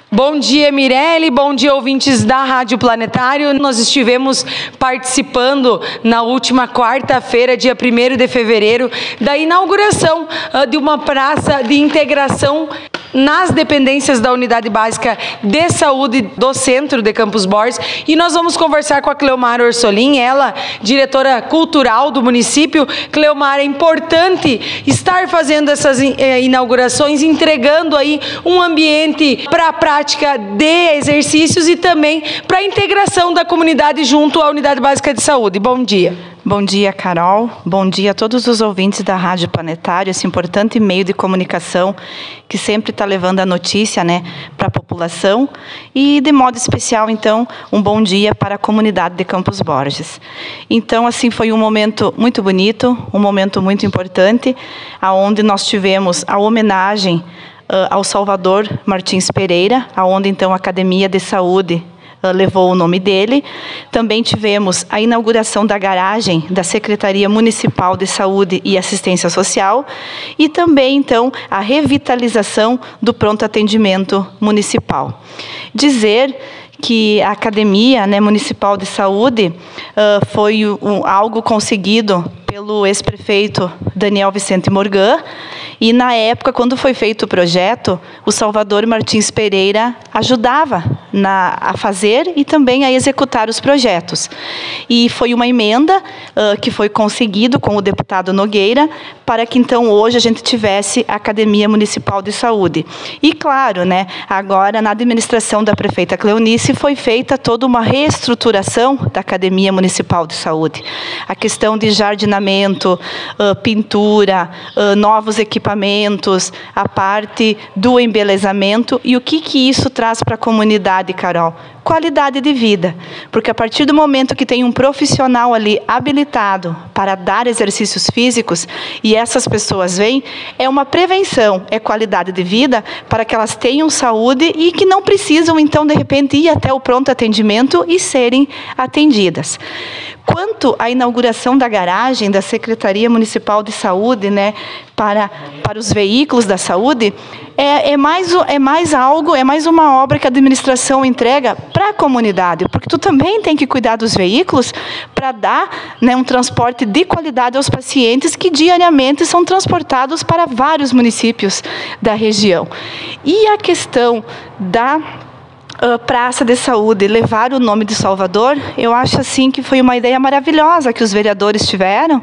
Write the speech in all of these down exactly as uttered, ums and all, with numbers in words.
Bom dia, Mirelle, bom dia, ouvintes da Rádio Planetário. Nós estivemos participando na última quarta-feira, dia primeiro de fevereiro, da inauguração uh, de uma praça de integração nas dependências da Unidade Básica de Saúde do Centro de Campos Borges. E nós vamos conversar com a Cleomara Orsolim, ela, diretora cultural do município. Cleomara, é importante estar fazendo essas eh, inaugurações, entregando aí um ambiente para a prática de exercícios e também para a integração da comunidade junto à Unidade Básica de Saúde. Bom dia. Bom dia, Carol. Bom dia a todos os ouvintes da Rádio Planetário, esse importante meio de comunicação que sempre está levando a notícia, né, para a população. E, de modo especial, então, um bom dia para a comunidade de Campos Borges. Então, assim, foi um momento muito bonito, um momento muito importante, onde nós tivemos a homenagem uh, ao Salvador Martins Pereira, onde, então, a Academia de Saúde levou o nome dele. Também tivemos a inauguração da garagem da Secretaria Municipal de Saúde e Assistência Social e também, então, a revitalização do pronto atendimento municipal. Dizer que a Academia, né, Municipal de Saúde uh, foi um, algo conseguido pelo ex-prefeito Daniel Vicente Morgan, e na época, quando foi feito o projeto, o Salvador Martins Pereira ajudava na, a fazer e também a executar os projetos. E foi uma emenda uh, que foi conseguido com o deputado Nogueira, para que então hoje a gente tivesse a Academia Municipal de Saúde. E claro, né, agora na administração da prefeita Cleonice foi feita toda uma reestruturação da Academia Municipal de Saúde. A questão de jardinamento, uh, pintura, uh, novos equipamentos, a parte do embelezamento. E o que, que isso traz para a comunidade, Carol? Qualidade de vida, porque a partir do momento que tem um profissional ali habilitado para dar exercícios físicos e essas pessoas vêm, é uma prevenção, é qualidade de vida para que elas tenham saúde e que não precisam, então, de repente, ir até o pronto atendimento e serem atendidas. Quanto à inauguração da garagem da Secretaria Municipal de Saúde, né, para, para os veículos da saúde, é, é, mais, é mais algo, é mais uma obra que a administração entrega para a comunidade, porque tu também tem que cuidar dos veículos para dar, né, um transporte de qualidade aos pacientes que diariamente são transportados para vários municípios da região. E a questão da Uh, Praça de Saúde, levar o nome de Salvador, eu acho assim que foi uma ideia maravilhosa que os vereadores tiveram,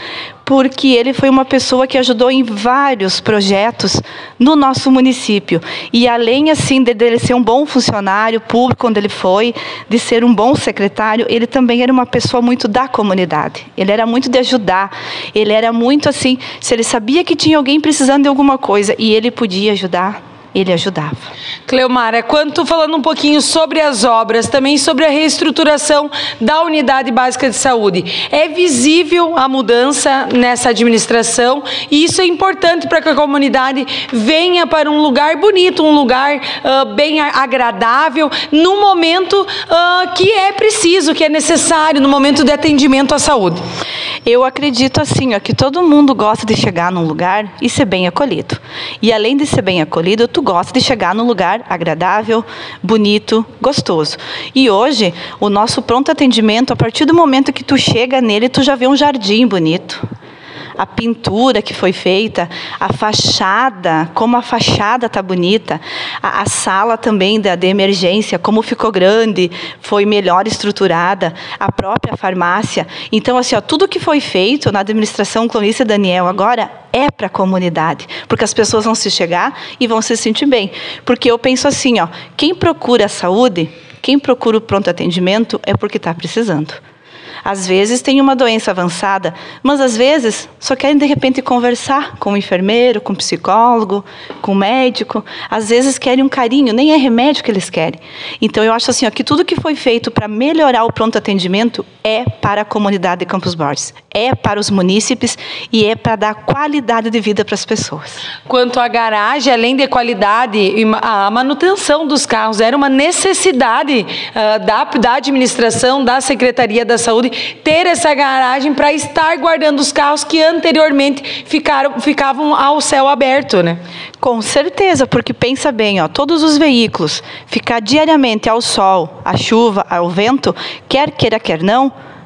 porque ele foi uma pessoa que ajudou em vários projetos no nosso município. E além assim de ele ser um bom funcionário público onde ele foi, de ser um bom secretário, ele também era uma pessoa muito da comunidade. Ele era muito de ajudar, ele era muito assim, se ele sabia que tinha alguém precisando de alguma coisa e ele podia ajudar, ele ajudava. Cleomara, quanto falando um pouquinho sobre as obras, também sobre a reestruturação da Unidade Básica de Saúde. É visível a mudança nessa administração e isso é importante para que a comunidade venha para um lugar bonito, um lugar uh, bem agradável, no momento uh, que é preciso, que é necessário, no momento de atendimento à saúde. Eu acredito assim, ó, que todo mundo gosta de chegar num lugar e ser bem acolhido. E além de ser bem acolhido, tu gosta de chegar num lugar agradável, bonito, gostoso. E hoje, o nosso pronto atendimento, a partir do momento que tu chega nele, tu já vê um jardim bonito. A pintura que foi feita, a fachada, como a fachada está bonita, a, a sala também da, de emergência, como ficou grande, foi melhor estruturada, a própria farmácia. Então, assim, ó, tudo que foi feito na administração Cleonice e Daniel agora é para a comunidade, porque as pessoas vão se chegar e vão se sentir bem. Porque eu penso assim, ó, quem procura a saúde, quem procura o pronto atendimento é porque está precisando. Às vezes tem uma doença avançada, mas às vezes só querem de repente conversar com o enfermeiro, com o psicólogo, com o médico. Às vezes querem um carinho, nem é remédio que eles querem. Então eu acho assim, ó, que tudo que foi feito para melhorar o pronto atendimento é para a comunidade de Campos Borges, é para os munícipes e é para dar qualidade de vida para as pessoas. Quanto à garagem, além de qualidade, a manutenção dos carros era uma necessidade uh, da, da administração, da Secretaria da Saúde, ter essa garagem para estar guardando os carros que anteriormente ficaram, ficavam ao céu aberto, né? Com certeza, porque pensa bem, ó, todos os veículos ficar diariamente ao sol, à chuva, ao vento, quer queira, quer não,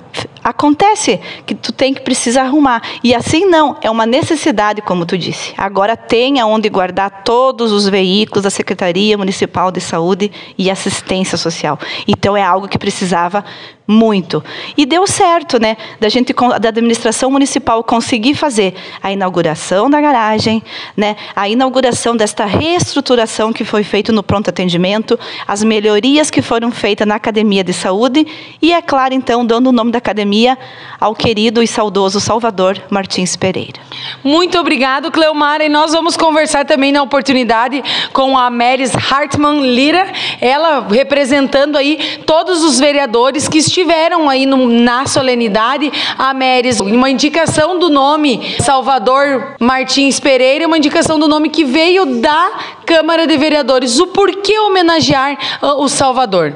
acontece que tu tem que precisar arrumar. E assim não, é uma necessidade, como tu disse. Agora tem aonde guardar todos os veículos da Secretaria Municipal de Saúde e Assistência Social. Então é algo que precisava muito. E deu certo, né? Da gente, da administração municipal conseguir fazer a inauguração da garagem, né? A inauguração desta reestruturação que foi feita no pronto atendimento, as melhorias que foram feitas na Academia de Saúde e, é claro, então, dando o nome da academia ao querido e saudoso Salvador Martins Pereira. Muito obrigado, Cleomara. E nós vamos conversar também na oportunidade com a Meris Hartmann Lira, ela representando aí todos os vereadores que estiveram aí no, na solenidade. A Meris, uma indicação do nome Salvador Martins Pereira, uma indicação do nome que veio da Câmara de Vereadores. O porquê homenagear uh, o Salvador?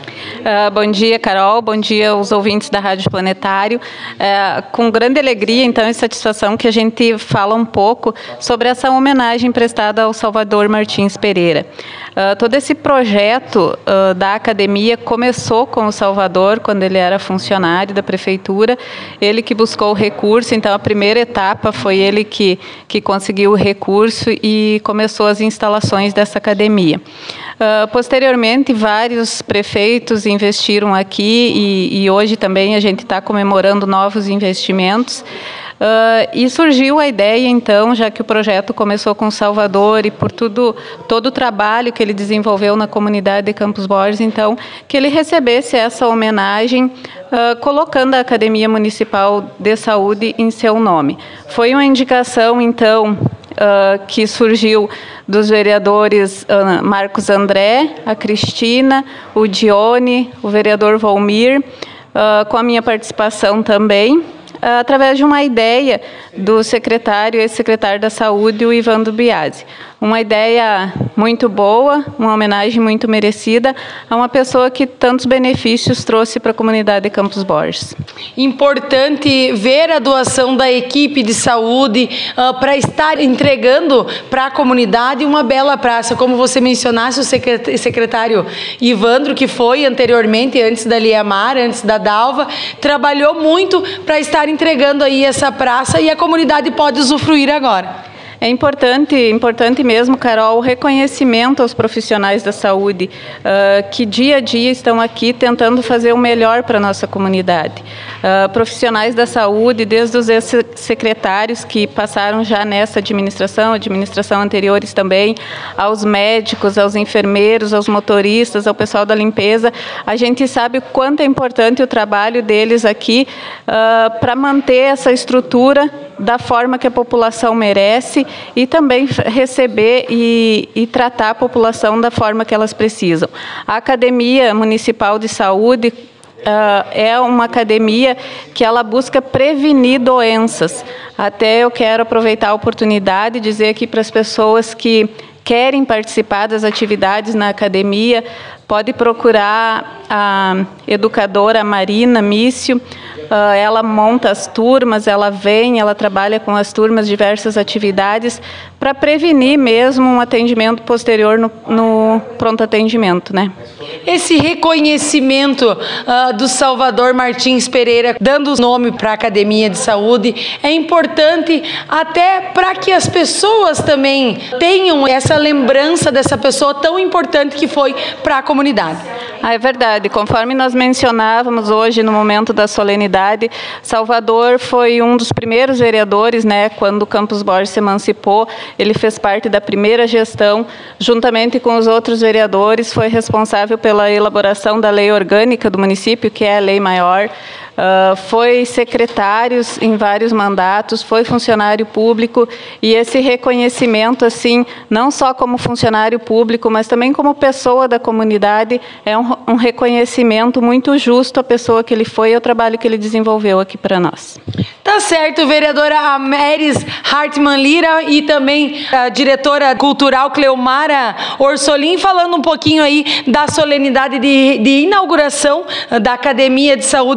Uh, bom dia, Carol. Bom dia aos ouvintes da Rádio Planetário. Uh, com grande alegria, então, e satisfação que a gente fala um pouco sobre essa homenagem prestada ao Salvador Martins Pereira. Uh, todo esse projeto uh, da academia começou com o Salvador, quando ele era funcionário da prefeitura, ele que buscou o recurso, então a primeira etapa foi ele que, que conseguiu o recurso e começou as instalações dessa academia. Uh, posteriormente, vários prefeitos investiram aqui e, e hoje também a gente está comemorando novos investimentos. Uh, e surgiu a ideia, então, já que o projeto começou com Salvador e por tudo, todo o trabalho que ele desenvolveu na comunidade de Campos Borges, então, que ele recebesse essa homenagem, uh, colocando a Academia Municipal de Saúde em seu nome. Foi uma indicação, então, uh, que surgiu dos vereadores uh, Marcos André, a Cristina, o Dione, o vereador Volmir, uh, com a minha participação também, através de uma ideia do secretário, ex-secretário da Saúde, o Ivandro Biasi. Uma ideia muito boa, uma homenagem muito merecida a uma pessoa que tantos benefícios trouxe para a comunidade de Campos Borges. Importante ver a doação da equipe de saúde uh, para estar entregando para a comunidade uma bela praça. Como você mencionasse, o secretário Ivandro, que foi anteriormente, antes da Liamar, antes da Dalva, trabalhou muito para estar entregando aí essa praça e a comunidade pode usufruir agora. É importante, importante mesmo, Carol, o reconhecimento aos profissionais da saúde uh, que dia a dia estão aqui tentando fazer o melhor para a nossa comunidade. Uh, profissionais da saúde, desde os ex-secretários que passaram já nessa administração, administração anteriores também, aos médicos, aos enfermeiros, aos motoristas, ao pessoal da limpeza, a gente sabe o quanto é importante o trabalho deles aqui uh, para manter essa estrutura da forma que a população merece e também receber e, e tratar a população da forma que elas precisam. A Academia Municipal de Saúde uh, é uma academia que ela busca prevenir doenças. Até eu quero aproveitar a oportunidade e dizer aqui para as pessoas que querem participar das atividades na academia, pode procurar a educadora Marina Mício. Uh, ela monta as turmas, ela vem, ela trabalha com as turmas, diversas atividades, para prevenir mesmo um atendimento posterior no, no pronto atendimento, né? Esse reconhecimento uh, do Salvador Martins Pereira, dando o nome para a Academia de Saúde, é importante até para que as pessoas também tenham essa lembrança dessa pessoa tão importante que foi para a comunidade. Ah, é verdade. Conforme nós mencionávamos hoje no momento da solenidade, Salvador foi um dos primeiros vereadores, né, quando Campos Borges se emancipou. Ele fez parte da primeira gestão, juntamente com os outros vereadores, foi responsável pela elaboração da lei orgânica do município, que é a lei maior. Uh, foi secretário em vários mandatos, foi funcionário público, e esse reconhecimento, assim, não só como funcionário público, mas também como pessoa da comunidade, é um, um reconhecimento muito justo à pessoa que ele foi e ao trabalho que ele desenvolveu aqui para nós. Tá certo, vereadora Meris Hartmann Lira e também a diretora cultural Cleomara Orsolim, falando um pouquinho aí da solenidade de, de inauguração da Academia de Saúde do Poço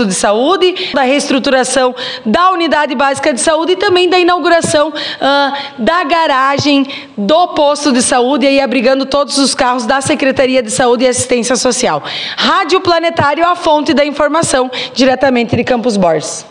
posto de saúde, da reestruturação da unidade básica de saúde e também da inauguração uh, da garagem do posto de saúde, aí abrigando todos os carros da Secretaria de Saúde e Assistência Social. Rádio Planetário, a fonte da informação, diretamente de Campos Borges.